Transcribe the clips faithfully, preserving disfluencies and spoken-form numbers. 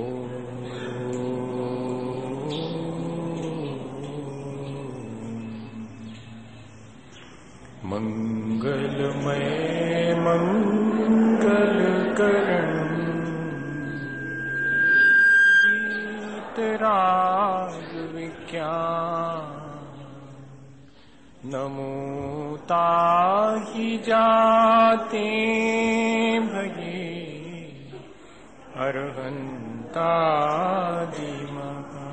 मंगलमय मंगलकरण वीतराग विज्ञान नमो ताहि जाते भजे अरहंतादि महा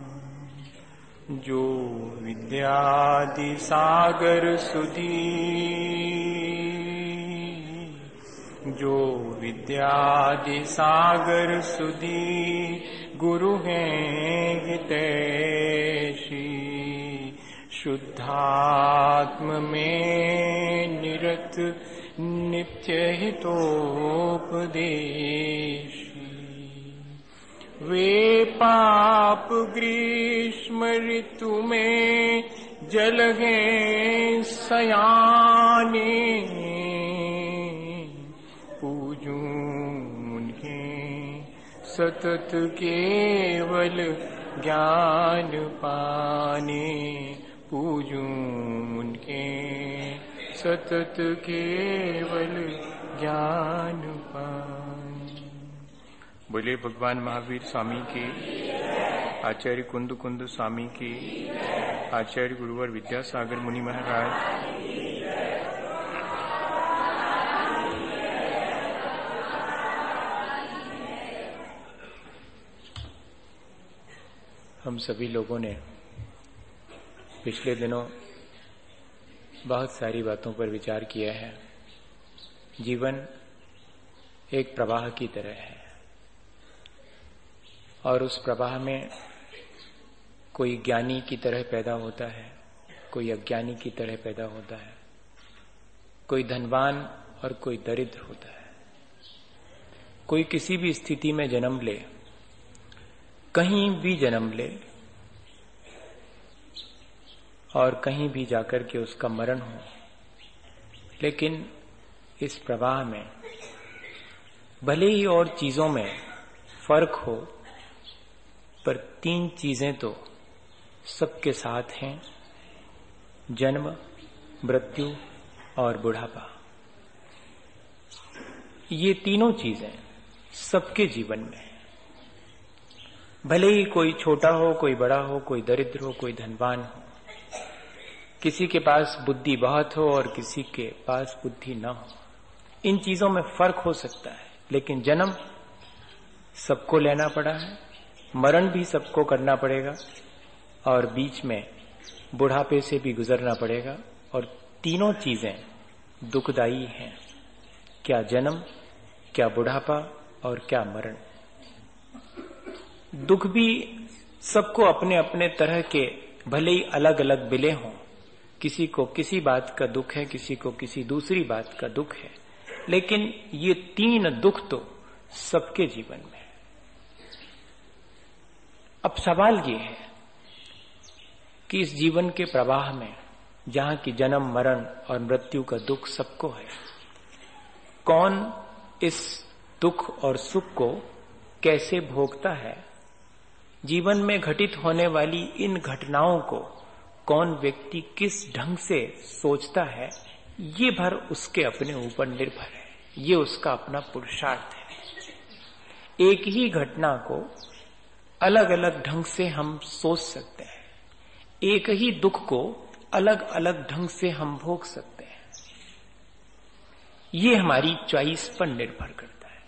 जो विद्यादि सागर सुधी जो विद्यादि सागर सुधी गुरु हैं हितैषी शुद्धात्म में निरत नित्य हितोपदेशी वे पाप ग्रीष्म ऋतु में जल हैं सयाने पूजूं उन्हें सतत केवल ज्ञान पाने पूजूं उनके सतत केवल ज्ञान पाने। बोले भगवान महावीर स्वामी की, आचार्य कुंद कुंद स्वामी की, आचार्य गुरुवर विद्यासागर मुनि महाराज। हम सभी लोगों ने पिछले दिनों बहुत सारी बातों पर विचार किया है। जीवन एक प्रवाह की तरह है और उस प्रवाह में कोई ज्ञानी की तरह पैदा होता है, कोई अज्ञानी की तरह पैदा होता है, कोई धनवान और कोई दरिद्र होता है। कोई किसी भी स्थिति में जन्म ले, कहीं भी जन्म ले और कहीं भी जाकर के उसका मरण हो, लेकिन इस प्रवाह में भले ही और चीजों में फर्क हो, पर तीन चीजें तो सबके साथ हैं: जन्म, मृत्यु और बुढ़ापा। ये तीनों चीजें सबके जीवन में हैं। भले ही कोई छोटा हो, कोई बड़ा हो, कोई दरिद्र हो, कोई धनवान हो, किसी के पास बुद्धि बहुत हो और किसी के पास बुद्धि न हो, इन चीजों में फर्क हो सकता है, लेकिन जन्म सबको लेना पड़ा है, मरण भी सबको करना पड़ेगा और बीच में बुढ़ापे से भी गुजरना पड़ेगा। और तीनों चीजें दुखदायी हैं। क्या जन्म, क्या बुढ़ापा और क्या मरण। दुख भी सबको अपने अपने तरह के भले ही अलग अलग मिले हों, किसी को किसी बात का दुख है, किसी को किसी दूसरी बात का दुख है, लेकिन ये तीन दुख तो सबके जीवन में है। अब सवाल ये है कि इस जीवन के प्रवाह में जहां की जन्म, मरण और मृत्यु का दुख सबको है, कौन इस दुख और सुख को कैसे भोगता है? जीवन में घटित होने वाली इन घटनाओं को कौन व्यक्ति किस ढंग से सोचता है, ये भर उसके अपने ऊपर निर्भर है, ये उसका अपना पुरुषार्थ है। एक ही घटना को अलग अलग ढंग से हम सोच सकते हैं, एक ही दुख को अलग अलग ढंग से हम भोग सकते हैं। ये हमारी चॉइस पर निर्भर करता है।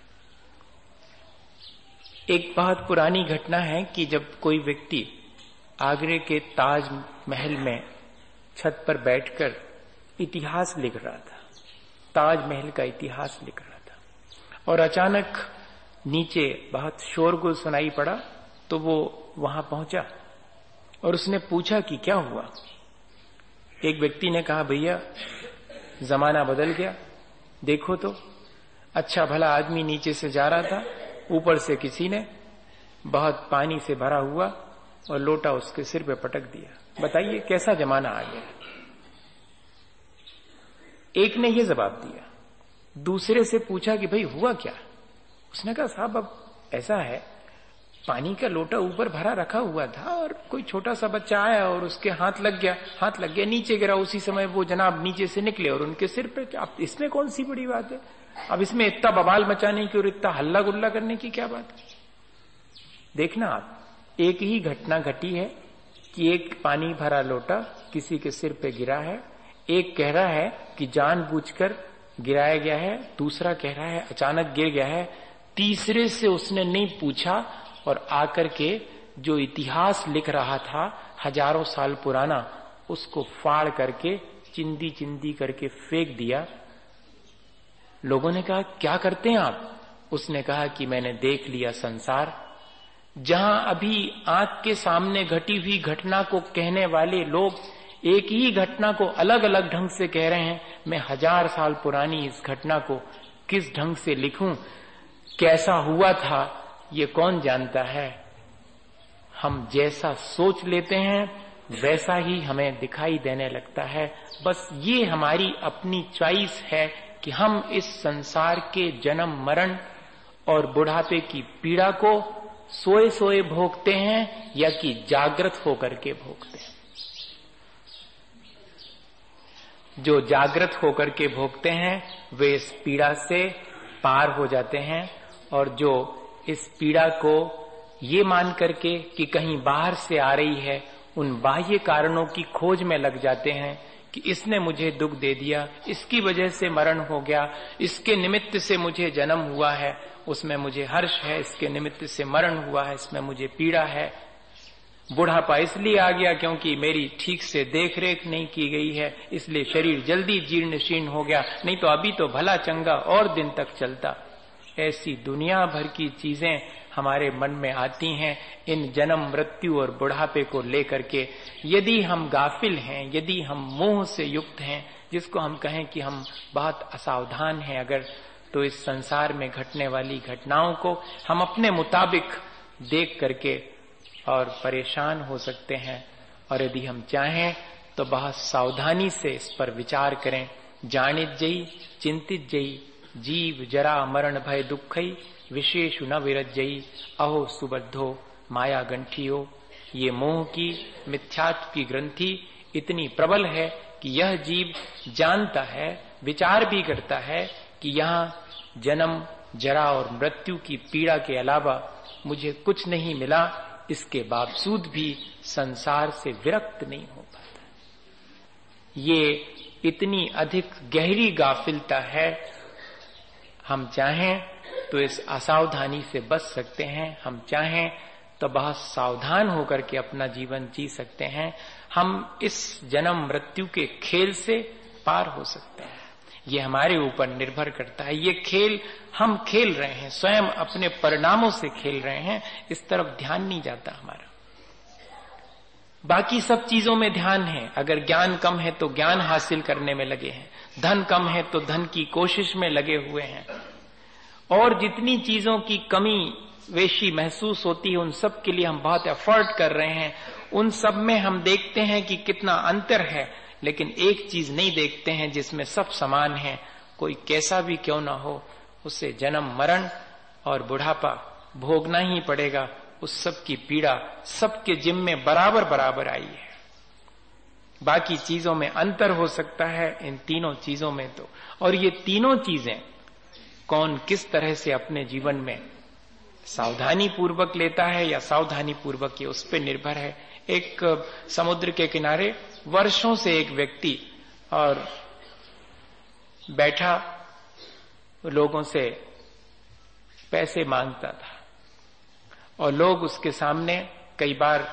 एक बहुत पुरानी घटना है कि जब कोई व्यक्ति आगरे के ताज महल में छत पर बैठकर इतिहास लिख रहा था, ताजमहल का इतिहास लिख रहा था, और अचानक नीचे बहुत शोरगुल सुनाई पड़ा, तो वो वहां पहुंचा और उसने पूछा कि क्या हुआ। एक व्यक्ति ने कहा, भैया जमाना बदल गया, देखो तो, अच्छा भला आदमी नीचे से जा रहा था, ऊपर से किसी ने बहुत पानी से भरा हुआ और लोटा उसके सिर पे पटक दिया। बताइए कैसा जमाना आ गया। एक ने यह जवाब दिया। दूसरे से पूछा कि भाई हुआ क्या। उसने कहा, साहब अब ऐसा है, पानी का लोटा ऊपर भरा रखा हुआ था और कोई छोटा सा बच्चा आया और उसके हाथ लग गया, हाथ लग गया, नीचे गिरा। उसी समय वो जनाब नीचे से निकले और उनके सिर पे, अब इसमें कौन सी बड़ी बात है? अब इसमें इतना बवाल मचाने की और इतना हल्ला गुल्ला करने की क्या बात है? देखना आप, एक ही घटना घटी है कि एक पानी भरा लोटा किसी के सिर पे गिरा है। एक कह रहा है कि जानबूझकर गिराया गया है, दूसरा कह रहा है अचानक गिर गया है, तीसरे से उसने नहीं पूछा और आकर के जो इतिहास लिख रहा था हजारों साल पुराना, उसको फाड़ करके चिंदी चिंदी करके फेंक दिया। लोगों ने कहा क्या करते हैं आप? उसने कहा कि मैंने देख लिया संसार। जहां अभी आंख के सामने घटी हुई घटना को कहने वाले लोग एक ही घटना को अलग अलग ढंग से कह रहे हैं, मैं हजार साल पुरानी इस घटना को किस ढंग से लिखूं, कैसा हुआ था, ये कौन जानता है। हम जैसा सोच लेते हैं वैसा ही हमें दिखाई देने लगता है। बस ये हमारी अपनी चॉइस है कि हम इस संसार के जन्म मरण और बुढ़ापे की पीड़ा को सोए सोए भोगते हैं या कि जागृत होकर के भोगते हैं। जो जागृत होकर के भोगते हैं वे इस पीड़ा से पार हो जाते हैं, और जो इस पीड़ा को ये मान करके कि कहीं बाहर से आ रही है, उन बाह्य कारणों की खोज में लग जाते हैं कि इसने मुझे दुख दे दिया, इसकी वजह से मरण हो गया, इसके निमित्त से मुझे जन्म हुआ है, उसमें मुझे हर्ष है, इसके निमित्त से मरण हुआ है, इसमें मुझे पीड़ा है। बुढ़ापा इसलिए आ गया क्योंकि मेरी ठीक से देख रेख नहीं की गई है, इसलिए शरीर जल्दी जीर्ण शीर्ण हो गया, नहीं तो अभी तो भला चंगा और दिन तक चलता। ऐसी दुनिया भर की चीजें हमारे मन में आती हैं इन जन्म मृत्यु और बुढ़ापे को लेकर के। यदि हम गाफिल हैं, यदि हम मोह से युक्त हैं, जिसको हम कहें कि हम बहुत असावधान हैं अगर, तो इस संसार में घटने वाली घटनाओं को हम अपने मुताबिक देख करके और परेशान हो सकते हैं। और यदि हम चाहें तो बहुत सावधानी से इस पर विचार करें। जानित जई चिंतित जई जीव जरा मरण भय दुखई विशेषु न विरजई अहो सुबद्धो माया गंठियो। ये मोह की मिथ्यात्व की ग्रंथि इतनी प्रबल है कि यह जीव जानता है, विचार भी करता है कि यहाँ जन्म जरा और मृत्यु की पीड़ा के अलावा मुझे कुछ नहीं मिला, इसके बावजूद भी संसार से विरक्त नहीं हो पाता। ये इतनी अधिक गहरी गाफिलता है। हम चाहें तो इस असावधानी से बच सकते हैं, हम चाहें तो बहुत सावधान होकर के अपना जीवन जी सकते हैं। हम इस जन्म मृत्यु के खेल से पार हो सकते हैं। ये हमारे ऊपर निर्भर करता है। ये खेल हम खेल रहे हैं, स्वयं अपने परिणामों से खेल रहे हैं, इस तरफ ध्यान नहीं जाता हमारा। बाकी सब चीजों में ध्यान है। अगर ज्ञान कम है तो ज्ञान हासिल करने में लगे हैं, धन कम है तो धन की कोशिश में लगे हुए हैं, और जितनी चीजों की कमी वेशी महसूस होती है उन सब के लिए हम बहुत एफर्ट कर रहे हैं। उन सब में हम देखते हैं कि कितना अंतर है, लेकिन एक चीज नहीं देखते हैं जिसमें सब समान है। कोई कैसा भी क्यों ना हो, उसे जन्म मरण और बुढ़ापा भोगना ही पड़ेगा। उस सब की पीड़ा सबके जिम्मे बराबर बराबर आई है। बाकी चीजों में अंतर हो सकता है, इन तीनों चीजों में तो। और ये तीनों चीजें कौन किस तरह से अपने जीवन में सावधानी पूर्वक लेता है या सावधानी पूर्वक, ये उस पर निर्भर है। एक समुद्र के किनारे वर्षों से एक व्यक्ति और बैठा लोगों से पैसे मांगता था, और लोग उसके सामने कई बार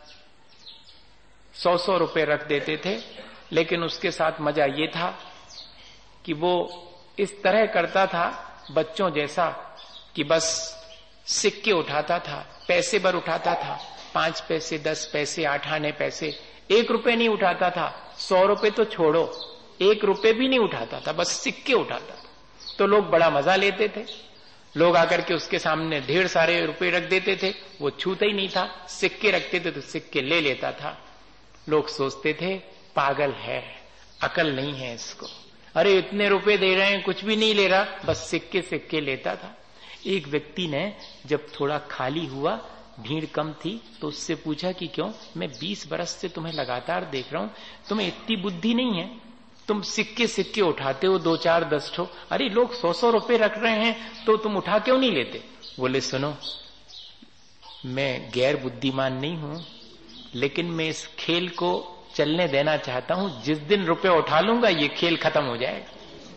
सौ सौ रुपए रख देते थे। लेकिन उसके साथ मजा ये था कि वो इस तरह करता था बच्चों जैसा कि बस सिक्के उठाता था, पैसे भर उठाता था, पांच पैसे, दस पैसे, आठ आने पैसे, एक रुपए नहीं उठाता था। सौ रुपए तो छोड़ो, एक रुपए भी नहीं उठाता था, बस सिक्के उठाता था। तो लोग बड़ा मजा लेते थे। लोग आकर के उसके सामने ढेर सारे रुपए रख देते थे, वो छूता ही नहीं था। सिक्के रखते थे तो सिक्के ले लेता था। लोग सोचते थे पागल है, अकल नहीं है इसको, अरे इतने रुपए दे रहे हैं कुछ भी नहीं ले रहा, बस सिक्के सिक्के लेता था। एक व्यक्ति ने जब थोड़ा खाली हुआ भीड़ कम थी तो उससे पूछा कि क्यों? मैं बीस बरस से तुम्हें लगातार देख रहा हूं, तुम्हें इतनी बुद्धि नहीं है, तुम सिक्के सिक्के उठाते हो दो चार दस ठो, अरे लोग सौ सौ रुपए रख रहे हैं तो तुम उठा क्यों नहीं लेते? बोले सुनो, मैं गैर बुद्धिमान नहीं हूं, लेकिन मैं इस खेल को चलने देना चाहता हूं। जिस दिन रुपए उठा लूंगा ये खेल खत्म हो जाएगा,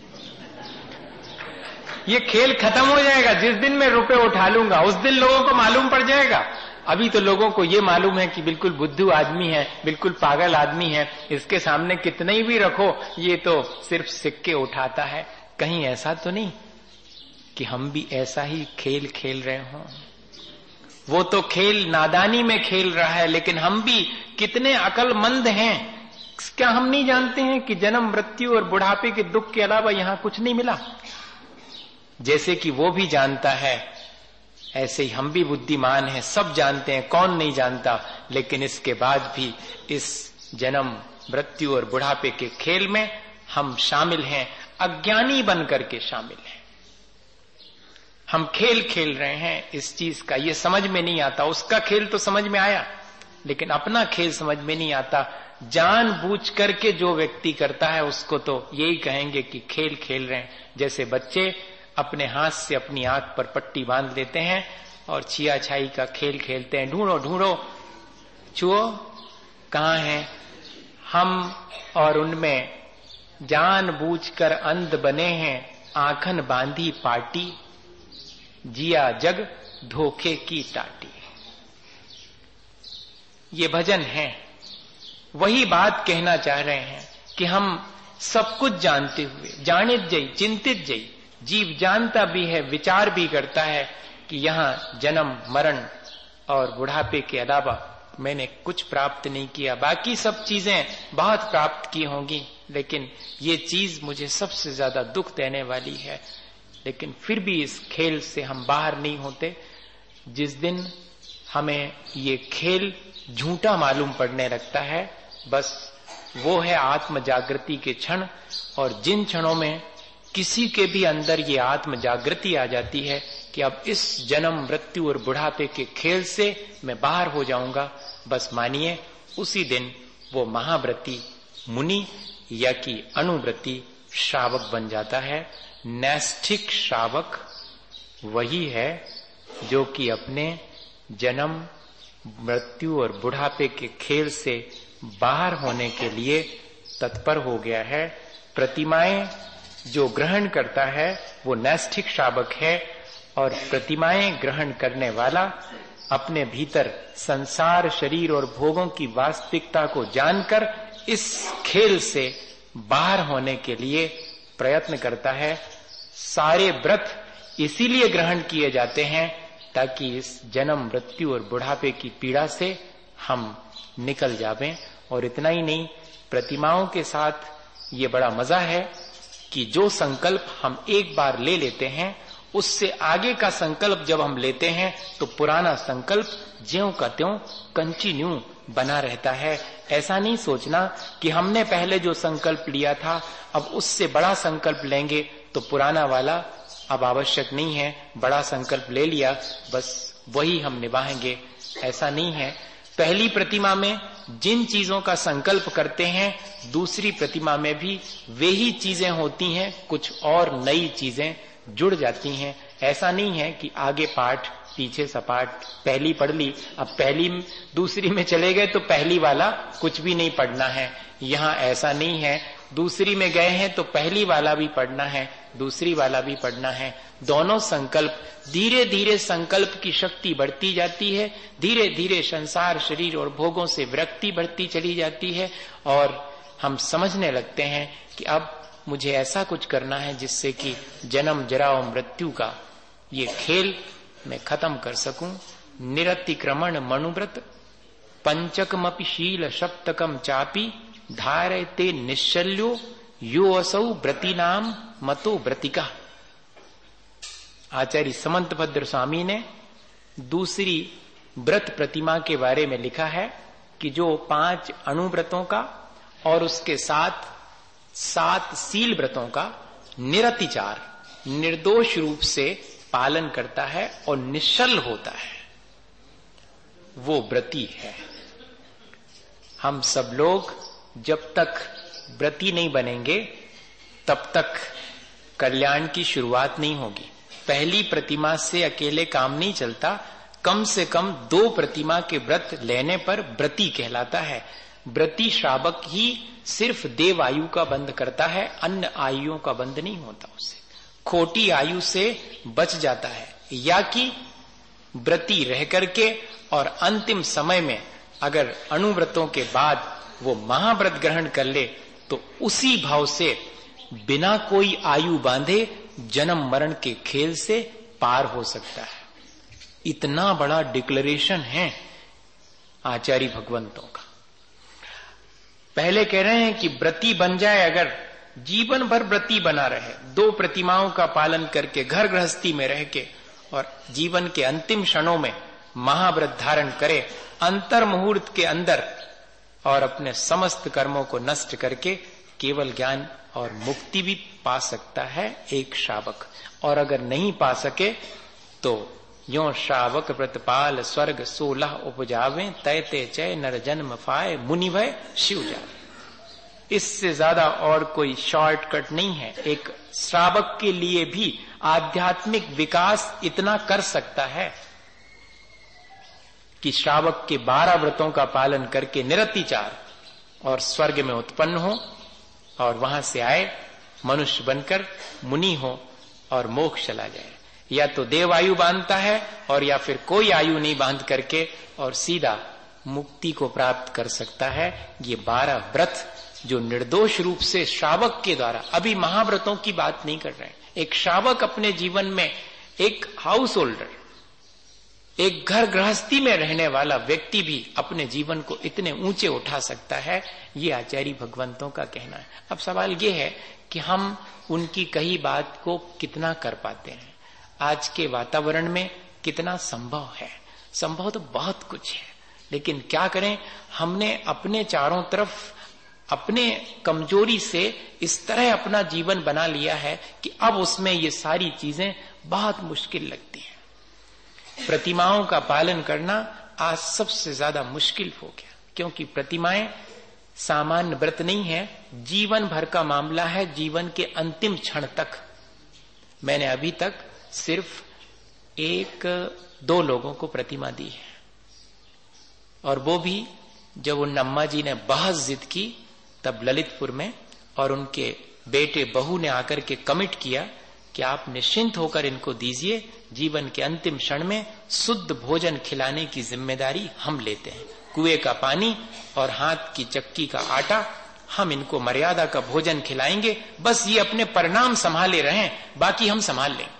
ये खेल खत्म हो जाएगा। जिस दिन मैं रुपए उठा लूंगा उस दिन लोगों को मालूम पड़ जाएगा। अभी तो लोगों को ये मालूम है कि बिल्कुल बुद्धू आदमी है, बिल्कुल पागल आदमी है, इसके सामने कितने ही भी रखो ये तो सिर्फ सिक्के उठाता है। कहीं ऐसा तो नहीं कि हम भी ऐसा ही खेल खेल रहे हों? वो तो खेल नादानी में खेल रहा है, लेकिन हम भी कितने अकलमंद हैं। क्या हम नहीं जानते हैं कि जन्म मृत्यु और बुढ़ापे के दुख के अलावा यहां कुछ नहीं मिला? जैसे कि वो भी जानता है, ऐसे ही हम भी बुद्धिमान हैं, सब जानते हैं, कौन नहीं जानता। लेकिन इसके बाद भी इस जन्म मृत्यु और बुढ़ापे के खेल में हम शामिल हैं, अज्ञानी बन करके शामिल हैं। हम खेल खेल रहे हैं इस चीज का, ये समझ में नहीं आता। उसका खेल तो समझ में आया, लेकिन अपना खेल समझ में नहीं आता। जानबूझ करके जो व्यक्ति करता है उसको तो यही कहेंगे कि खेल खेल रहे हैं। जैसे बच्चे अपने हाथ से अपनी आंख पर पट्टी बांध लेते हैं और छिया छाई का खेल खेलते हैं, ढूंढो ढूंढो छुओ कहां है। हम और उनमें जानबूझकर अंध बने हैं, आंखन बांधी पाटी, जिया जग धोखे की टाटी। ये भजन है, वही बात कहना चाह रहे हैं कि हम सब कुछ जानते हुए, जानित जई चिंतित जई, जीव जानता भी है, विचार भी करता है कि यहां जन्म मरण और बुढ़ापे के अलावा मैंने कुछ प्राप्त नहीं किया। बाकी सब चीजें बहुत प्राप्त की होंगी, लेकिन ये चीज मुझे सबसे ज्यादा दुख देने वाली है। लेकिन फिर भी इस खेल से हम बाहर नहीं होते। जिस दिन हमें ये खेल झूठा मालूम पड़ने लगता है, बस वो है आत्म जागृति के क्षण। और जिन क्षणों में किसी के भी अंदर ये आत्म जागृति आ जाती है कि अब इस जन्म मृत्यु और बुढ़ापे के खेल से मैं बाहर हो जाऊंगा, बस मानिए उसी दिन वो महाव्रती मुनि या कि अनुव्रती श्रावक बन जाता है। नैष्ठिक श्रावक वही है जो कि अपने जन्म मृत्यु और बुढ़ापे के खेल से बाहर होने के लिए तत्पर हो गया है। प्रतिमाएं जो ग्रहण करता है वो नैष्ठिक श्रावक है, और प्रतिमाएं ग्रहण करने वाला अपने भीतर संसार शरीर और भोगों की वास्तविकता को जानकर इस खेल से बाहर होने के लिए प्रयत्न करता है। सारे व्रत इसीलिए ग्रहण किए जाते हैं ताकि इस जन्म मृत्यु और बुढ़ापे की पीड़ा से हम निकल जावें। और इतना ही नहीं, प्रतिमाओं के साथ ये बड़ा मजा है कि जो संकल्प हम एक बार ले लेते हैं, उससे आगे का संकल्प जब हम लेते हैं तो पुराना संकल्प ज्यों का त्यों कंटिन्यू बना रहता है। ऐसा नहीं सोचना कि हमने पहले जो संकल्प लिया था अब उससे बड़ा संकल्प लेंगे तो पुराना वाला अब आवश्यक नहीं है, बड़ा संकल्प ले लिया बस वही हम निभाएंगे। ऐसा नहीं है। पहली प्रतिमा में जिन चीजों का संकल्प करते हैं, दूसरी प्रतिमा में भी वे ही चीजें होती हैं, कुछ और नई चीजें जुड़ जाती हैं। ऐसा नहीं है कि आगे पाठ पीछे सपाट, पहली पढ़ ली अब पहली दूसरी में चले गए तो पहली वाला कुछ भी नहीं पढ़ना है। यहाँ ऐसा नहीं है। दूसरी में गए हैं तो पहली वाला भी पढ़ना है, दूसरी वाला भी पढ़ना है। दोनों संकल्प, धीरे धीरे संकल्प की शक्ति बढ़ती जाती है, धीरे धीरे संसार शरीर और भोगों से विरक्ति बढ़ती चली जाती है, और हम समझने लगते हैं कि अब मुझे ऐसा कुछ करना है जिससे कि जन्म जरा और मृत्यु का ये खेल मैं खत्म कर सकूं। निरतिक्रमण मनुव्रत पंचकमपि शील सप्तकम चापी धारयते निश्चल्यो यो असौ व्रतिनाम मतो व्रतिका। आचार्य समंतभद्र स्वामी ने दूसरी व्रत प्रतिमा के बारे में लिखा है कि जो पांच अणुव्रतों का और उसके साथ सात सील व्रतों का निरतिचार निर्दोष रूप से पालन करता है और निश्चल होता है। वो व्रती है। हम सब लोग जब तक व्रती नहीं बनेंगे तब तक कल्याण की शुरुआत नहीं होगी। पहली प्रतिमा से अकेले काम नहीं चलता, कम से कम दो प्रतिमा के व्रत लेने पर व्रती कहलाता है। व्रती श्रावक ही सिर्फ देव आयु का बंध करता है, अन्य आयुओं का बंध नहीं होता। उसे खोटी आयु से बच जाता है, या कि व्रती रह करके और अंतिम समय में अगर अणुव्रतों के बाद वो महाव्रत ग्रहण कर ले तो उसी भाव से बिना कोई आयु बांधे जन्म मरण के खेल से पार हो सकता है। इतना बड़ा डिक्लेरेशन है आचार्य भगवंतों का। पहले कह रहे हैं कि व्रती बन जाए, अगर जीवन भर व्रती बना रहे, दो प्रतिमाओं का पालन करके घर गृहस्थी में रह के और जीवन के अंतिम क्षणों में महाव्रत धारण करे, अंतर मुहूर्त के अंदर और अपने समस्त कर्मों को नष्ट करके केवल ज्ञान और मुक्ति भी पा सकता है एक श्रावक। और अगर नहीं पा सके तो यो श्रावक व्रतपाल स्वर्ग सोलह उपजावे, तैते चय नर जन्म पाए मुनि भय शिव जावे। इससे ज्यादा और कोई शॉर्टकट नहीं है। एक श्रावक के लिए भी आध्यात्मिक विकास इतना कर सकता है कि श्रावक के बारह व्रतों का पालन करके निरतिचार और स्वर्ग में उत्पन्न हो और वहां से आए मनुष्य बनकर मुनि हो और मोक्ष चला जाए। या तो देव आयु बांधता है और या फिर कोई आयु नहीं बांध करके और सीधा मुक्ति को प्राप्त कर सकता है। ये बारह व्रत जो निर्दोष रूप से श्रावक के द्वारा, अभी महाव्रतों की बात नहीं कर रहे हैं, एक श्रावक अपने जीवन में, एक हाउस होल्डर, एक घर गृहस्थी में रहने वाला व्यक्ति भी अपने जीवन को इतने ऊंचे उठा सकता है, ये आचार्य भगवंतों का कहना है। अब सवाल ये है कि हम उनकी कही बात को कितना कर पाते हैं, आज के वातावरण में कितना संभव है। संभव तो बहुत कुछ है, लेकिन क्या करें, हमने अपने चारों तरफ अपने कमजोरी से इस तरह अपना जीवन बना लिया है कि अब उसमें ये सारी चीजें बहुत मुश्किल लगती हैं। प्रतिमाओं का पालन करना आज सबसे ज्यादा मुश्किल हो गया, क्योंकि प्रतिमाएं सामान्य व्रत नहीं है, जीवन भर का मामला है, जीवन के अंतिम क्षण तक। मैंने अभी तक सिर्फ एक दो लोगों को प्रतिमा दी है, और वो भी जब उन अम्मा जी ने बहस जिद की तब ललितपुर में, और उनके बेटे बहू ने आकर के कमिट किया कि आप निश्चिंत होकर इनको दीजिए, जीवन के अंतिम क्षण में शुद्ध भोजन खिलाने की जिम्मेदारी हम लेते हैं। कुएं का पानी और हाथ की चक्की का आटा, हम इनको मर्यादा का भोजन खिलाएंगे, बस ये अपने परिणाम संभाले रहें, बाकी हम संभाल लें।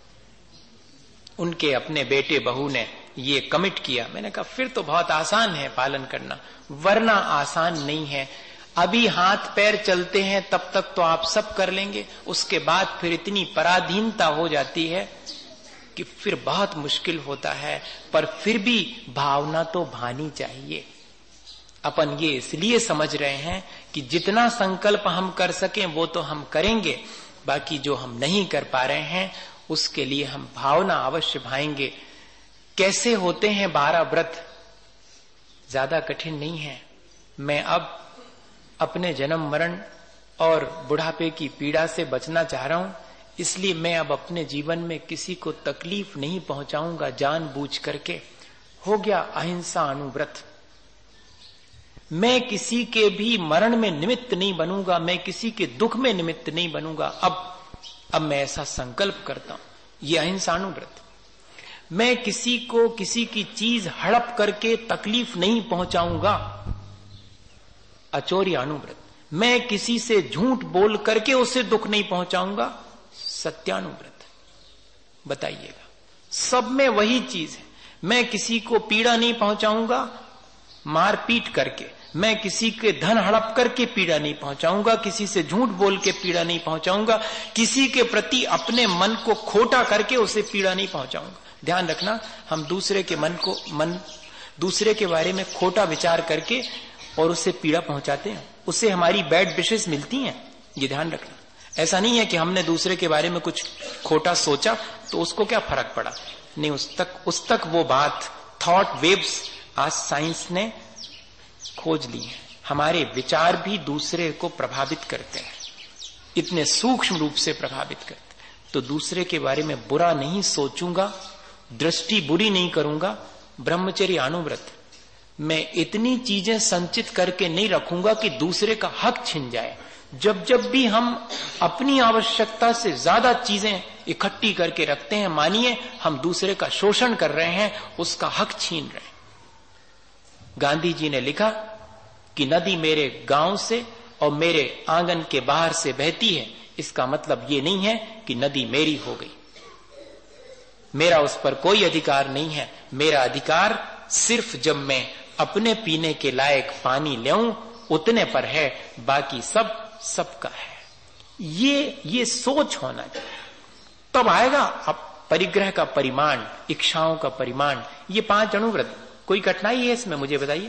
उनके अपने बेटे बहू ने ये कमिट किया। मैंने कहा फिर तो बहुत आसान है पालन करना, वरना आसान नहीं है। अभी हाथ पैर चलते हैं तब तक तो आप सब कर लेंगे, उसके बाद फिर इतनी पराधीनता हो जाती है कि फिर बहुत मुश्किल होता है। पर फिर भी भावना तो भानी चाहिए। अपन ये इसलिए समझ रहे हैं कि जितना संकल्प हम कर सकें वो तो हम करेंगे, बाकी जो हम नहीं कर पा रहे हैं उसके लिए हम भावना अवश्य भाएंगे। कैसे होते हैं बारह व्रत? ज्यादा कठिन नहीं है। मैं अब अपने जन्म मरण और बुढ़ापे की पीड़ा से बचना चाह रहा हूं, इसलिए मैं अब अपने जीवन में किसी को तकलीफ नहीं पहुंचाऊंगा जानबूझ करके। हो गया अहिंसा अनुव्रत। मैं किसी के भी मरण में निमित्त नहीं बनूंगा, मैं किसी के दुख में निमित्त नहीं बनूंगा। अब अब मैं ऐसा संकल्प करता हूं, ये अहिंसा अनुव्रत। मैं किसी को किसी की चीज हड़प करके तकलीफ नहीं पहुंचाऊंगा, अचौर्य अनुव्रत। मैं किसी से झूठ बोल करके उसे दुख नहीं पहुंचाऊंगा, सत्यानुव्रत। बताइएगा, सब में वही चीज है। मैं किसी को पीड़ा नहीं पहुंचाऊंगा मारपीट करके, मैं किसी के धन हड़प करके पीड़ा नहीं पहुंचाऊंगा, किसी से झूठ बोल के पीड़ा नहीं पहुंचाऊंगा, किसी के प्रति अपने मन को खोटा करके उसे पीड़ा नहीं पहुंचाऊंगा। ध्यान रखना, हम दूसरे के मन को मन दूसरे के बारे में खोटा विचार करके और उससे पीड़ा पहुंचाते हैं, उससे हमारी बैड विशेष मिलती हैं। ये ध्यान रखना। ऐसा नहीं है कि हमने दूसरे के बारे में कुछ खोटा सोचा तो उसको क्या फर्क पड़ा, नहीं, उस तक उस तक वो बात थॉट वेव्स आज साइंस ने खोज ली है, हमारे विचार भी दूसरे को प्रभावित करते हैं, इतने सूक्ष्म रूप से प्रभावित करते हैं। तो दूसरे के बारे में बुरा नहीं सोचूंगा, दृष्टि बुरी नहीं करूंगा। ब्रह्मचर्य अनुव्रत मैं इतनी चीजें संचित करके नहीं रखूंगा कि दूसरे का हक छिन जाए। जब जब भी हम अपनी आवश्यकता से ज्यादा चीजें इकट्ठी करके रखते हैं, मानिए हम दूसरे का शोषण कर रहे हैं, उसका हक छीन रहे हैं। गांधी जी ने लिखा कि नदी मेरे गांव से और मेरे आंगन के बाहर से बहती है, इसका मतलब ये नहीं है कि नदी मेरी हो गई, मेरा उस पर कोई अधिकार नहीं है। मेरा अधिकार सिर्फ जब मैं अपने पीने के लायक पानी लेऊं उतने पर है, बाकी सब सबका है। ये ये सोच होना चाहिए, तब आएगा अब परिग्रह का परिमाण, इच्छाओं का परिमाण। ये पांच अनुव्रत, कोई कठिनाई है इसमें? मुझे बताइए,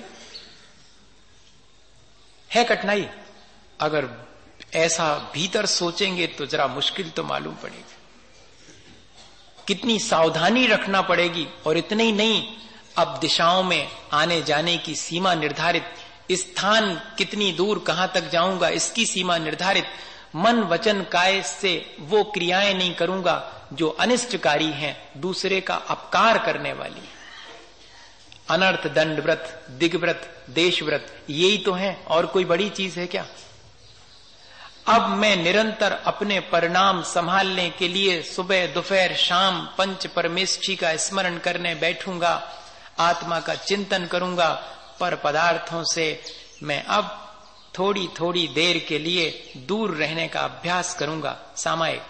है कठिनाई? अगर ऐसा भीतर सोचेंगे तो जरा मुश्किल तो मालूम पड़ेगी, कितनी सावधानी रखना पड़ेगी। और इतने ही नहीं, अब दिशाओं में आने जाने की सीमा निर्धारित, स्थान कितनी दूर कहां तक जाऊंगा इसकी सीमा निर्धारित। मन वचन काय से वो क्रियाएं नहीं करूंगा जो अनिष्टकारी हैं, दूसरे का अपकार करने वाली है। अनर्थ दंड व्रत, दिग्व्रत, देशव्रत, यही तो है, और कोई बड़ी चीज है क्या? अब मैं निरंतर अपने परिणाम संभालने के लिए सुबह दोपहर शाम पंच परमेष्ठी का स्मरण करने बैठूंगा, आत्मा का चिंतन करूंगा, पर पदार्थों से मैं अब थोड़ी थोड़ी देर के लिए दूर रहने का अभ्यास करूंगा, सामायिक।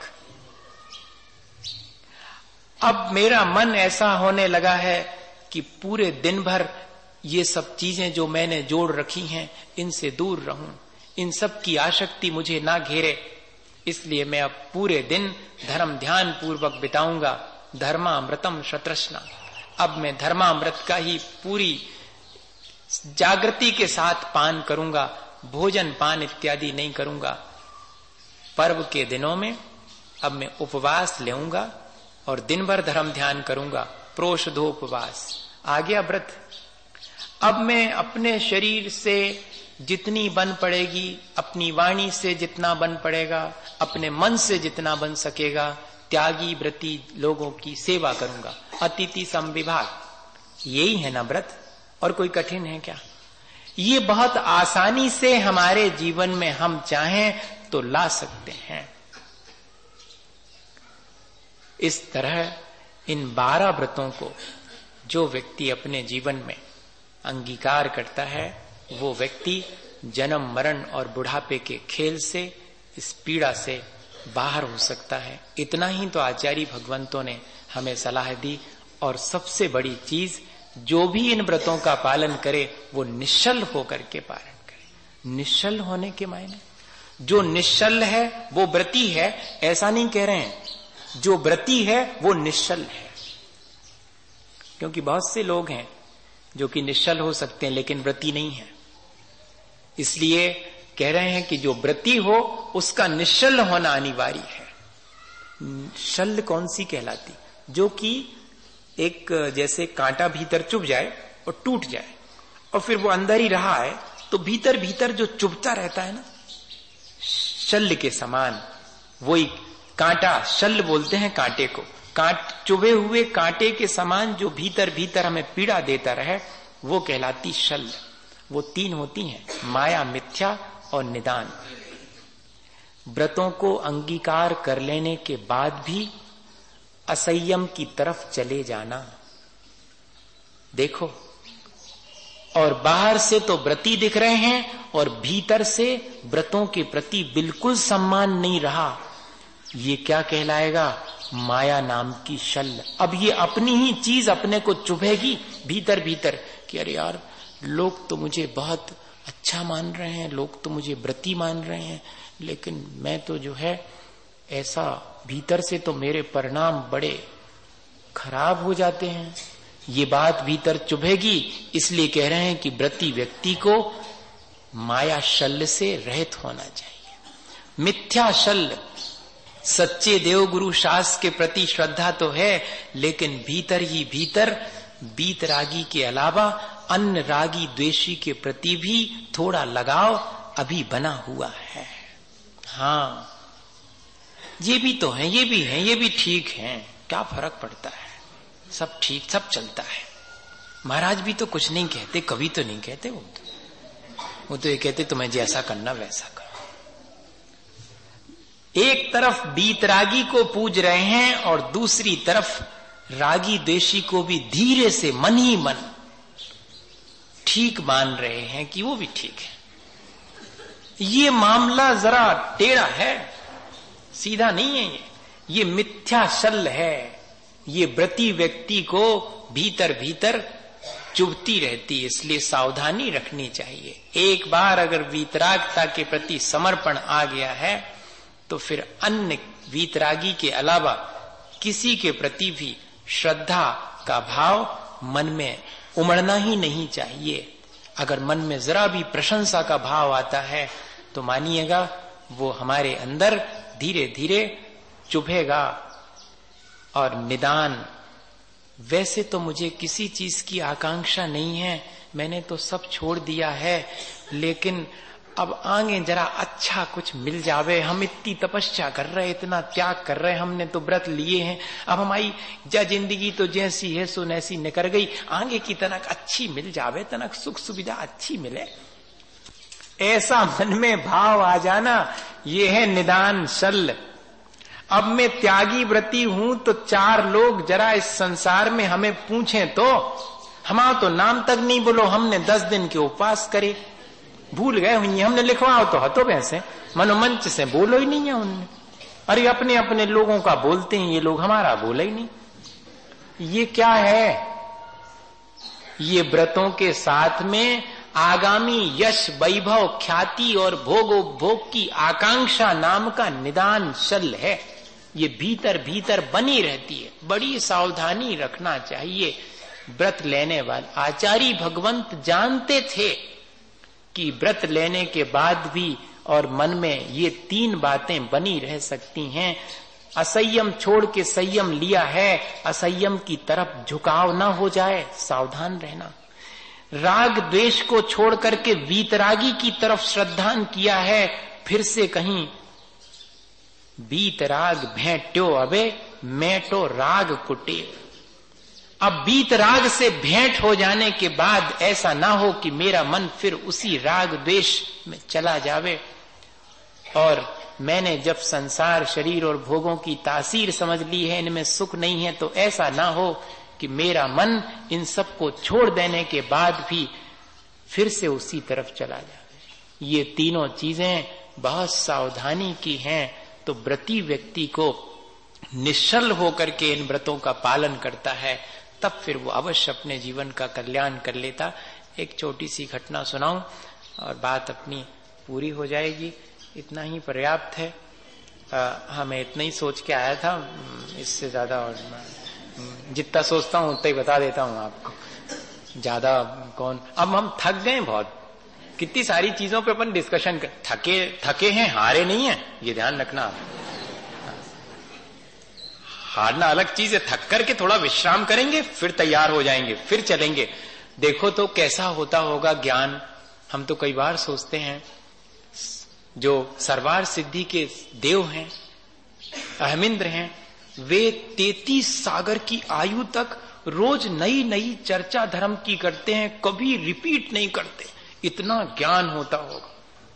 अब मेरा मन ऐसा होने लगा है कि पूरे दिन भर ये सब चीजें जो मैंने जोड़ रखी हैं इनसे दूर रहूं, इन सब की आसक्ति मुझे ना घेरे, इसलिए मैं अब पूरे दिन धर्म ध्यान पूर्वक बिताऊंगा। धर्मामृतम शतृष्णा, अब मैं धर्मामृत का ही पूरी जागृति के साथ पान करूंगा, भोजन पान इत्यादि नहीं करूंगा। पर्व के दिनों में अब मैं उपवास लेऊंगा और दिन भर धर्म ध्यान करूंगा, प्रोषधोपवास, आ गया व्रत। अब मैं अपने शरीर से जितनी बन पड़ेगी, अपनी वाणी से जितना बन पड़ेगा, अपने मन से जितना बन सकेगा, त्यागी व्रती लोगों की सेवा करूंगा, अतिथि समविभाग। यही है ना व्रत, और कोई कठिन है क्या? ये बहुत आसानी से हमारे जीवन में हम चाहें तो ला सकते हैं। इस तरह इन बारह व्रतों को जो व्यक्ति अपने जीवन में अंगीकार करता है, वो व्यक्ति जन्म मरण और बुढ़ापे के खेल से, इस पीड़ा से बाहर हो सकता है। इतना ही तो आचार्य भगवंतों ने हमें सलाह दी। और सबसे बड़ी चीज, जो भी इन व्रतों का पालन करे वो निश्चल होकर के पालन करे। निश्चल होने के मायने, जो निश्चल है वो व्रती है, ऐसा नहीं कह रहे हैं। जो व्रती है वो निश्चल है, क्योंकि बहुत से लोग हैं जो कि निश्चल हो सकते हैं लेकिन व्रती नहीं है। इसलिए कह रहे हैं कि जो व्रती हो उसका निश्चल होना अनिवार्य है। शल्य कौन सी कहलाती? जो कि एक जैसे कांटा भीतर चुभ जाए और टूट जाए और फिर वो अंदर ही रहा है, तो भीतर भीतर जो चुभता रहता है ना, शल्य के समान। वही कांटा, शल्य बोलते हैं कांटे को। कांट चुभे हुए कांटे के समान जो भीतर भीतर हमें पीड़ा देता रहे, वो कहलाती शल्य। वो तीन होती हैं, माया, मिथ्या और निदान। व्रतों को अंगीकार कर लेने के बाद भी असंयम की तरफ चले जाना। देखो, और बाहर से तो व्रती दिख रहे हैं और भीतर से व्रतों के प्रति बिल्कुल सम्मान नहीं रहा, ये क्या कहलाएगा? माया नाम की शल्य। अब ये अपनी ही चीज अपने को चुभेगी भीतर भीतर कि अरे यार, लोग तो मुझे बहुत अच्छा मान रहे हैं, लोग तो मुझे व्रती मान रहे हैं, लेकिन मैं तो जो है ऐसा, भीतर से तो मेरे परिणाम बड़े खराब हो जाते हैं। ये बात भीतर चुभेगी। इसलिए कह रहे हैं कि व्रती व्यक्ति को माया शल्य से रहित होना चाहिए। मिथ्या शल्य, सच्चे देवगुरु शास्त्र के प्रति श्रद्धा तो है, लेकिन भीतर ही भीतर बीतरागी के अलावा अन्य रागी द्वेषी के प्रति भी थोड़ा लगाव अभी बना हुआ है। हाँ, ये भी तो है, ये भी है, ये भी ठीक है, क्या फर्क पड़ता है, सब ठीक, सब चलता है। महाराज भी तो कुछ नहीं कहते, कभी तो नहीं कहते, वो तो वो तो ये कहते तुम्हें जैसा करना वैसा करो। एक तरफ बीतरागी को पूज रहे हैं और दूसरी तरफ रागी द्वेषी को भी धीरे से मन ही मन ठीक मान रहे हैं कि वो भी ठीक है। ये मामला जरा टेढ़ा है, सीधा नहीं है, ये ये मिथ्या शल्य है। ये व्रती व्यक्ति को भीतर भीतर चुभती रहती है, इसलिए सावधानी रखनी चाहिए। एक बार अगर वीतरागता के प्रति समर्पण आ गया है तो फिर अन्य वीतरागी के अलावा किसी के प्रति भी श्रद्धा का भाव मन में उमड़ना ही नहीं चाहिए। अगर मन में जरा भी प्रशंसा का भाव आता है तो मानिएगा वो हमारे अंदर धीरे धीरे चुभेगा। और निदान, वैसे तो मुझे किसी चीज की आकांक्षा नहीं है, मैंने तो सब छोड़ दिया है, लेकिन अब आगे जरा अच्छा कुछ मिल जावे। हम इतनी तपस्या कर रहे, इतना त्याग कर रहे, हमने तो व्रत लिए हैं, अब हमारी जा जिंदगी तो जैसी है सो नैसी निकर गई, आगे की तनक अच्छी मिल जावे, तनक सुख सुविधा अच्छी मिले, ऐसा मन में भाव आ जाना, ये है निदान शल्य। अब मैं त्यागी व्रती हूं तो चार लोग जरा इस संसार में हमें पूछें तो हमारा तो नाम तक नहीं बोलो, हमने दस दिन के उपवास करे, भूल गए हुई, हमने लिखवाओ तो हतो वैसे मनोमंच से बोलो ही नहीं है उनने। अरे अपने अपने लोगों का बोलते हैं ये लोग, हमारा बोला ही नहीं। ये क्या है? ये व्रतों के साथ में आगामी यश, वैभव, ख्याति और भोगोपभोग की आकांक्षा नाम का निदान शल्य है। ये भीतर भीतर बनी रहती है, बड़ी सावधानी रखना चाहिए। व्रत लेने वाले आचार्य भगवंत जानते थे कि व्रत लेने के बाद भी और मन में ये तीन बातें बनी रह सकती हैं। असंयम छोड़ के संयम लिया है, असंयम की तरफ झुकाव ना हो जाए, सावधान रहना। राग द्वेष को छोड़ करके वीतरागी की तरफ श्रद्धान किया है, फिर से कहीं बीतराग भेंट्यो अबे मेटो राग कुटे। अब बीतराग से भेंट हो जाने के बाद ऐसा ना हो कि मेरा मन फिर उसी राग द्वेष में चला जावे और मैंने जब संसार, शरीर और भोगों की तासीर समझ ली है, इनमें सुख नहीं है, तो ऐसा ना हो कि मेरा मन इन सब को छोड़ देने के बाद भी फिर से उसी तरफ चला जाए। ये तीनों चीजें बहुत सावधानी की हैं। तो व्रती व्यक्ति को निश्चल होकर के इन व्रतों का पालन करता है, तब फिर वो अवश्य अपने जीवन का कल्याण कर लेता। एक छोटी सी घटना सुनाऊं और बात अपनी पूरी हो जाएगी, इतना ही पर्याप्त है। आ, हमें इतना ही सोच के आया था, इससे ज्यादा और जितना सोचता हूं उतना ही बता देता हूं आपको, ज्यादा कौन। अब हम थक गए बहुत, कितनी सारी चीजों पे अपन डिस्कशन कर, थके थके हैं, हारे नहीं है, ये ध्यान रखना। हारना अलग चीज है, थक करके थोड़ा विश्राम करेंगे, फिर तैयार हो जाएंगे, फिर चलेंगे। देखो तो कैसा होता होगा ज्ञान। हम तो कई बार सोचते हैं जो सर्वार सिद्धि के देव हैं, अहमिंद्र हैं, वे तैतीस सागर की आयु तक रोज नई नई चर्चा धर्म की करते हैं, कभी रिपीट नहीं करते, इतना ज्ञान होता होगा।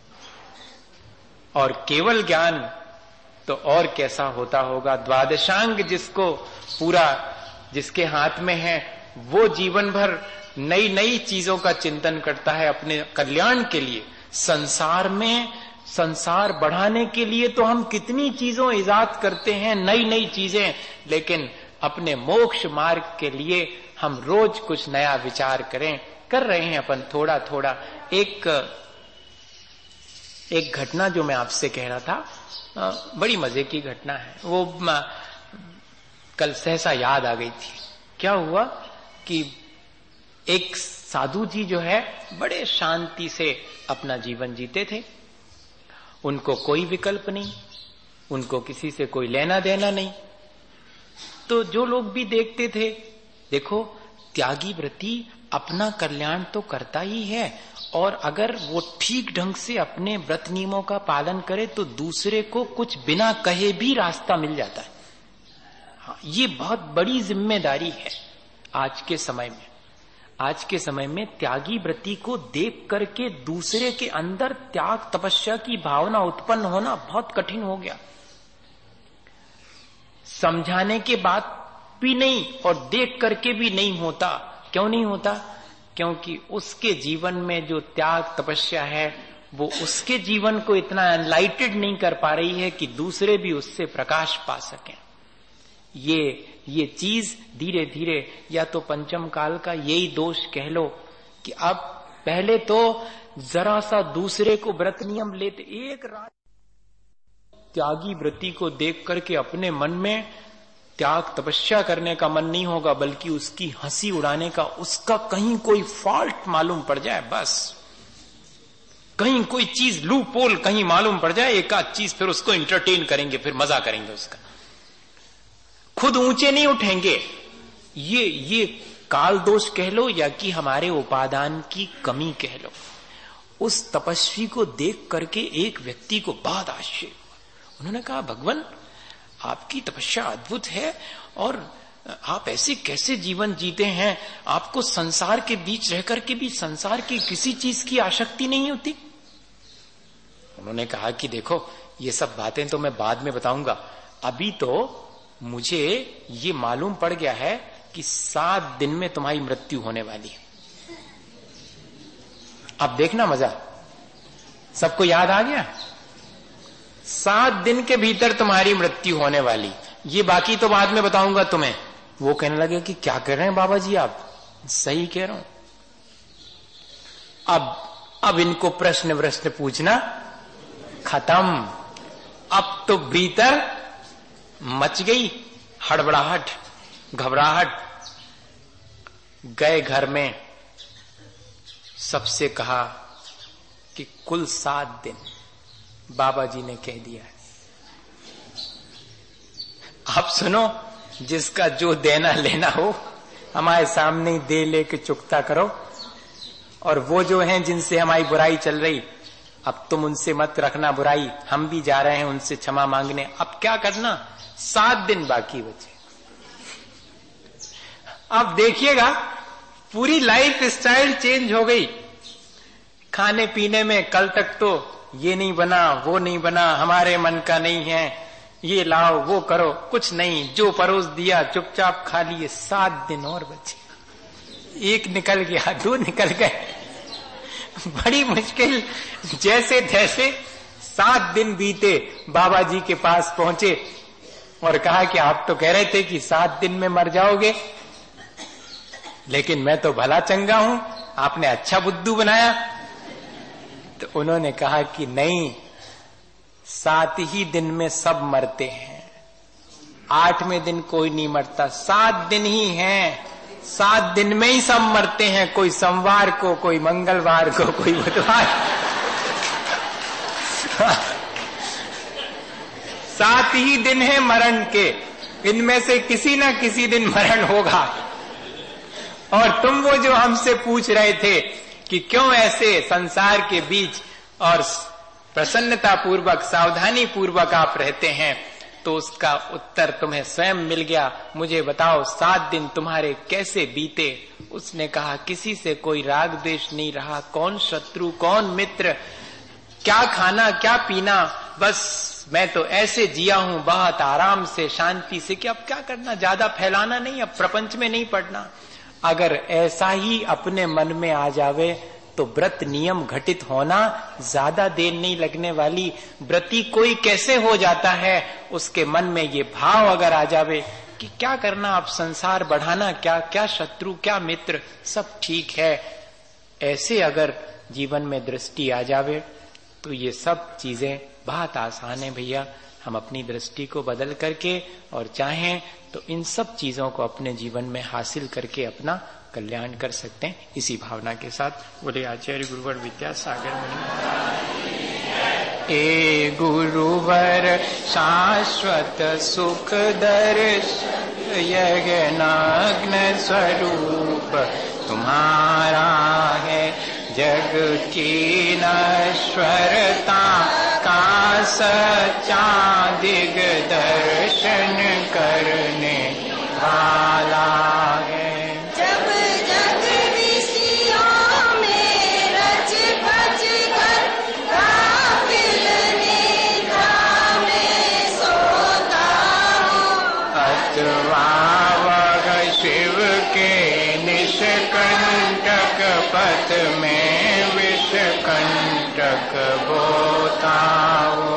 और केवल ज्ञान तो और कैसा होता होगा। द्वादशांग जिसको पूरा, जिसके हाथ में है, वो जीवन भर नई नई चीजों का चिंतन करता है अपने कल्याण के लिए। संसार में संसार बढ़ाने के लिए तो हम कितनी चीजों इजाद करते हैं, नई नई चीजें, लेकिन अपने मोक्ष मार्ग के लिए हम रोज कुछ नया विचार करें, कर रहे हैं अपन थोड़ा थोड़ा। एक एक घटना जो मैं आपसे कह रहा था, बड़ी मजे की घटना है, वो कल सहसा याद आ गई थी। क्या हुआ कि एक साधु जी जो है बड़े शांति से अपना जीवन जीते थे, उनको कोई विकल्प नहीं, उनको किसी से कोई लेना देना नहीं। तो जो लोग भी देखते थे, देखो त्यागी व्रती अपना कल्याण तो करता ही है, और अगर वो ठीक ढंग से अपने व्रत नियमों का पालन करे तो दूसरे को कुछ बिना कहे भी रास्ता मिल जाता है। हाँ, ये बहुत बड़ी जिम्मेदारी है आज के समय में। आज के समय में त्यागी व्रती को देख करके दूसरे के अंदर त्याग तपस्या की भावना उत्पन्न होना बहुत कठिन हो गया। समझाने के बाद भी नहीं और देख करके भी नहीं होता। क्यों नहीं होता? क्योंकि उसके जीवन में जो त्याग तपस्या है वो उसके जीवन को इतना एनलाइटेड नहीं कर पा रही है कि दूसरे भी उससे प्रकाश पा सकें। ये ये चीज धीरे धीरे, या तो पंचम काल का यही दोष कह लो कि अब पहले तो जरा सा दूसरे को व्रत नियम लेते, एक रात त्यागी व्रती को देख करके अपने मन में त्याग तपस्या करने का मन नहीं होगा, बल्कि उसकी हंसी उड़ाने का, उसका कहीं कोई फॉल्ट मालूम पड़ जाए, बस कहीं कोई चीज लू पोल कहीं मालूम पड़ जाए, एक आध चीज, फिर उसको इंटरटेन करेंगे, फिर मजा करेंगे उसका, खुद ऊंचे नहीं उठेंगे। ये ये काल दोष कह लो या कि हमारे उपादान की कमी कह लो। उस तपस्वी को देख करके एक व्यक्ति को बहुत आश्चर्य हुआ। उन्होंने कहा, भगवान आपकी तपस्या अद्भुत है और आप ऐसे कैसे जीवन जीते हैं, आपको संसार के बीच रह करके भी संसार की किसी चीज की आसक्ति नहीं होती। उन्होंने कहा कि देखो, ये सब बातें तो मैं बाद में बताऊंगा, अभी तो मुझे ये मालूम पड़ गया है कि सात दिन में तुम्हारी मृत्यु होने वाली है। अब देखना मजा, सबको याद आ गया? सात दिन के भीतर तुम्हारी मृत्यु होने वाली, ये बाकी तो बाद में बताऊंगा तुम्हें। वो कहने लगे कि क्या कह रहे हैं बाबा जी आप? सही कह रहा हूं। अब अब इनको प्रश्न प्रश्न पूछना खत्म। अब तो भीतर मच गई हड़बड़ाहट, घबराहट। गए घर में, सबसे कहा कि कुल सात दिन बाबा जी ने कह दिया है। आप सुनो, जिसका जो देना लेना हो हमारे सामने ही दे लेके चुकता करो, और वो जो हैं जिनसे हमारी बुराई चल रही, अब तुम उनसे मत रखना बुराई, हम भी जा रहे हैं उनसे क्षमा मांगने। अब क्या करना, सात दिन बाकी बचे। अब देखिएगा पूरी लाइफ स्टाइल चेंज हो गई। खाने पीने में कल तक तो ये नहीं बना, वो नहीं बना, हमारे मन का नहीं है, ये लाओ वो करो, कुछ नहीं, जो परोस दिया चुपचाप खा लिए। सात दिन और बचे, एक निकल गया, दो निकल गए, बड़ी मुश्किल, जैसे तैसे सात दिन बीते। बाबा जी के पास पहुंचे और कहा कि आप तो कह रहे थे कि सात दिन में मर जाओगे, लेकिन मैं तो भला चंगा हूं, आपने अच्छा बुद्धू बनाया। तो उन्होंने कहा कि नहीं, सात ही दिन में सब मरते हैं, आठवें दिन कोई नहीं मरता, सात दिन ही हैं, सात दिन में ही सब मरते हैं। कोई सोमवार को, कोई मंगलवार को, कोई बुधवार सात ही दिन है मरण के, इनमें से किसी ना किसी दिन मरण होगा। और तुम वो जो हमसे पूछ रहे थे कि क्यों ऐसे संसार के बीच और प्रसन्नता पूर्वक, सावधानी पूर्वक आप रहते हैं, तो उसका उत्तर तुम्हें स्वयं मिल गया। मुझे बताओ सात दिन तुम्हारे कैसे बीते? उसने कहा, किसी से कोई राग द्वेष नहीं रहा, कौन शत्रु कौन मित्र, क्या खाना क्या पीना, बस मैं तो ऐसे जिया हूं बहुत आराम से, शांति से, कि अब क्या करना, ज्यादा फैलाना नहीं, अब प्रपंच में नहीं पड़ना। अगर ऐसा ही अपने मन में आ जावे तो व्रत नियम घटित होना ज्यादा देर नहीं लगने वाली। व्रती कोई कैसे हो जाता है, उसके मन में ये भाव अगर आ जावे कि क्या करना, अब संसार बढ़ाना, क्या क्या शत्रु क्या मित्र, सब ठीक है, ऐसे अगर जीवन में दृष्टि आ जावे तो ये सब चीजें बहुत आसान है भैया। हम अपनी दृष्टि को बदल करके और चाहें तो इन सब चीजों को अपने जीवन में हासिल करके अपना कल्याण कर सकते हैं। इसी भावना के साथ बोले आचार्य गुरुवर विद्यासागर मुनि। ए गुरुवर शाश्वत सुख दर्शन यज्ञ स्वरूप तुम्हारा है। जग की नश्वरता का सच्चा दिग्दर्शन करने वाला है। जब जग विषयों में रच बच कर गाफिल निद्रा में सोता हूँ, अथवा वह शिव के निष्कंटक पथ में विषकंटक बोता हूँ।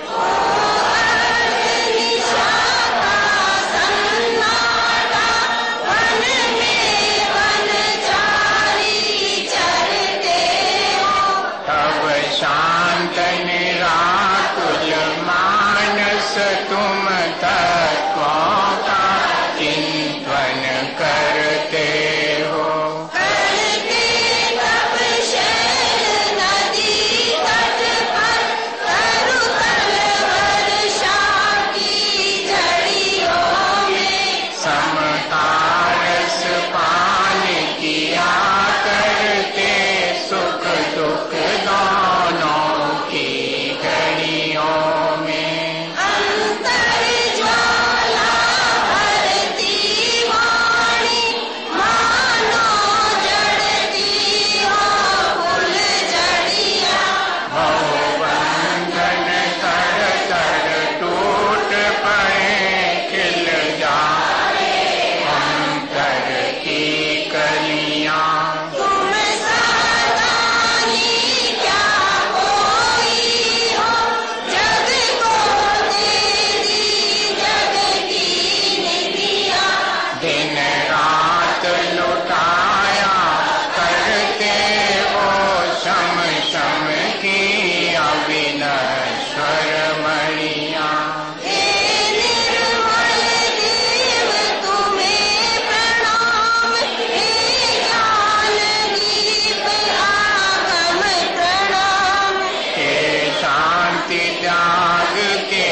शांत निराकुल मानस तुम तत्वों का चिंतन करते हो। करते तब शहर नदी तट पर तरुतल वर्षा की झड़ियों में समता रस पान किया करते, सुख दुख दोनों की घड़ियों में। अंतर ज्वाला भरती वाणी मानो जड़ती हो फूल जड़िया। बहुबंधन तर तर टूट पड़े, खिल जाए अंतर की कलियां। तुम सादानी क्या कोई हो, जग को दे दी जग की निधिया। दिन रात लुटाया करते हो, शम शम की अविनश्वर मणियां। हे निर्मल देव तुम्हें प्रणाम, हे ज्ञान दीप आगम प्रणाम। हे शांति त्याग के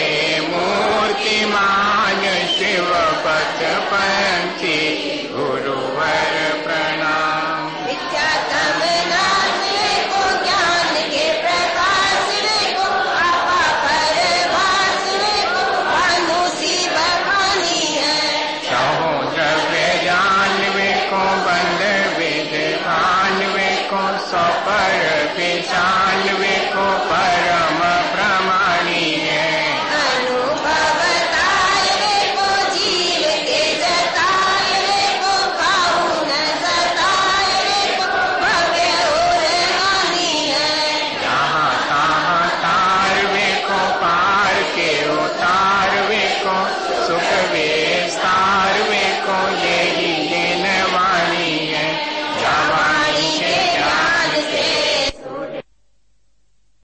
मूर्तिमान शिव पथ पंथी गुरुवर प्रणाम। विद्या तब नाश को ज्ञान के प्रकाश को, आपा परभास को भानुसी बखानी है। चाहो द्रव्य जानवे को, बंद विद्वानवे को, सौ पर पिछानवे को, पर